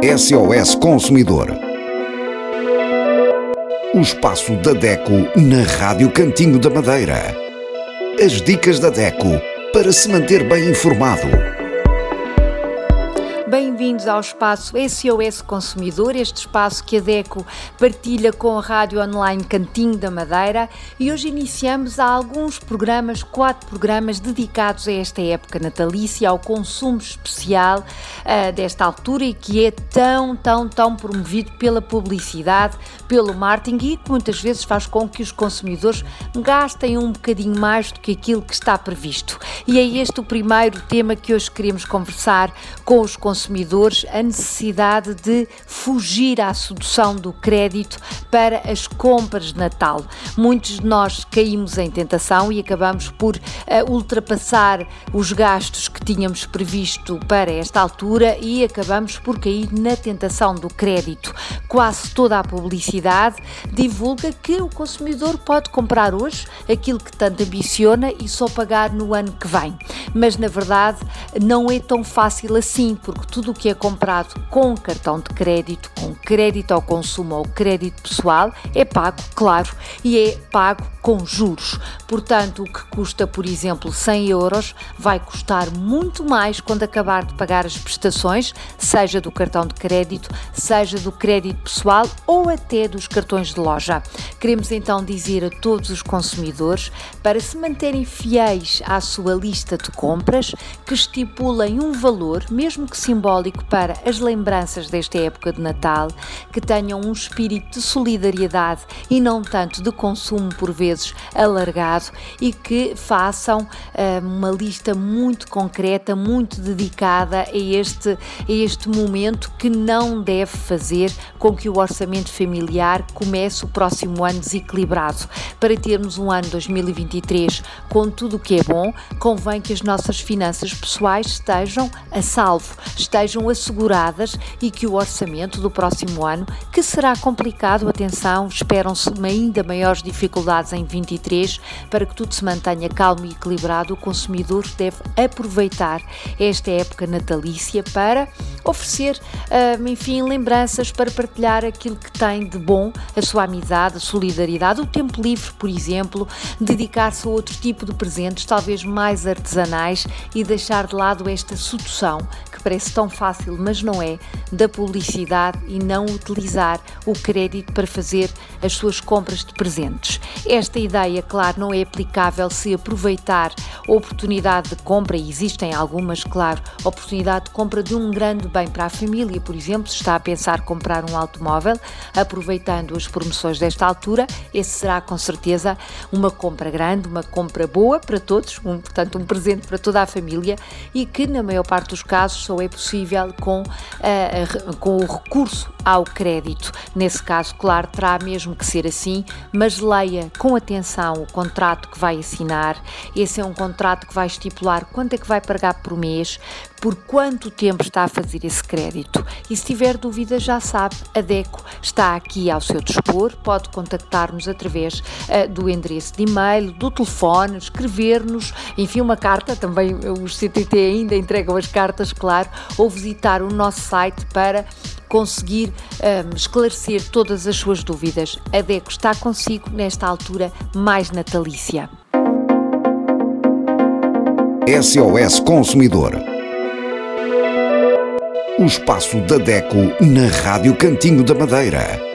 SOS Consumidor. O espaço da DECO na Rádio Cantinho da Madeira. As dicas da DECO para se manter bem informado. Bem-vindos ao espaço SOS Consumidor, este espaço que a DECO partilha com a Rádio Online Cantinho da Madeira, e hoje iniciamos alguns programas, 4 programas dedicados a esta época natalícia, ao consumo especial desta altura, e que é tão promovido pela publicidade, pelo marketing, e que muitas vezes faz com que os consumidores gastem um bocadinho mais do que aquilo que está previsto. E é este o primeiro tema que hoje queremos conversar com os consumidores, a necessidade de fugir à sedução do crédito para as compras de Natal. Muitos de nós caímos em tentação e acabamos por ultrapassar os gastos que tínhamos previsto para esta altura e acabamos por cair na tentação do crédito. Quase toda a publicidade divulga que o consumidor pode comprar hoje aquilo que tanto ambiciona e só pagar no ano que vem. Mas, na verdade, não é tão fácil assim, porque tudo o que é comprado com cartão de crédito, com crédito ao consumo ou crédito pessoal, é pago, claro, e é pago com juros. Portanto, o que custa, por exemplo, 100 euros, vai custar muito mais quando acabar de pagar as prestações, seja do cartão de crédito, seja do crédito pessoal ou até dos cartões de loja. Queremos então dizer a todos os consumidores para se manterem fiéis à sua lista de compras, que estipulem um valor, mesmo que simbólico, para as lembranças desta época de Natal, que tenham um espírito de solidariedade e não tanto de consumo, por vezes alargado, e que façam uma lista muito concreta, muito dedicada a este momento, que não deve fazer com que o orçamento familiar comece o próximo ano desequilibrado. Para termos um ano 2023 com tudo o que é bom, convém que as nossas finanças pessoais estejam a salvo, estejam asseguradas, e que o orçamento do próximo ano, que será complicado, atenção, esperam-se ainda maiores dificuldades em 23, para que tudo se mantenha calmo e equilibrado, o consumidor deve aproveitar esta época natalícia para oferecer, lembranças, para partilhar aquilo que tem de bom, a sua amizade, a solidariedade, o tempo livre, por exemplo, dedicar-se a outro tipo de presentes, talvez mais artesanais, e deixar de lado esta sedução, que parece tão fácil, mas não é, da publicidade, e não utilizar o crédito para fazer as suas compras de presentes. Esta ideia, claro, não é aplicável se aproveitar a oportunidade de compra, e existem algumas, claro, oportunidade de compra de um grande bem para a família. Por exemplo, se está a pensar comprar um automóvel, aproveitando as promoções desta altura, esse será com certeza uma compra grande, uma compra boa para todos, portanto um presente para toda a família, e que na maior parte dos casos só é possível com o recurso ao crédito. Nesse caso, claro, terá mesmo que ser assim, mas leia com atenção o contrato que vai assinar. Esse é um contrato que vai estipular quanto é que vai pagar por mês, por quanto tempo está a fazer esse crédito. E se tiver dúvidas, já sabe, a DECO está aqui ao seu dispor, pode contactar-nos através do endereço de e-mail, do telefone, escrever-nos, enfim, uma carta, também os CTT ainda entregam as cartas, claro, ou visitar o nosso site para conseguir esclarecer todas as suas dúvidas. A DECO está consigo nesta altura mais natalícia. SOS Consumidor. O espaço da DECO na Rádio Cantinho da Madeira.